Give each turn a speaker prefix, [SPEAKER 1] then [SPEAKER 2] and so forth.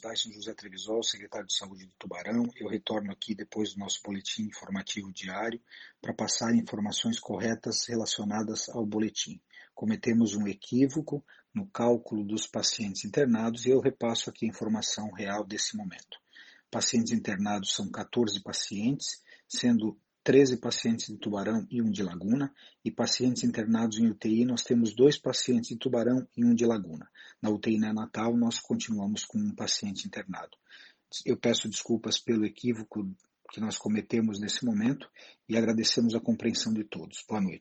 [SPEAKER 1] Dyson José Trevisol, secretário de Saúde de Tubarão. Eu retorno aqui depois do nosso boletim informativo diário para passar informações corretas relacionadas ao boletim. Cometemos um equívoco no cálculo dos pacientes internados e eu repasso aqui a informação real desse momento. Pacientes internados são 14 pacientes, sendo 13 pacientes de Tubarão e 1 de Laguna, e pacientes internados em UTI nós temos 2 pacientes de Tubarão e 1 de Laguna. Na UTI neonatal nós continuamos com um paciente internado. Eu peço desculpas pelo equívoco que nós cometemos nesse momento e agradecemos a compreensão de todos. Boa noite.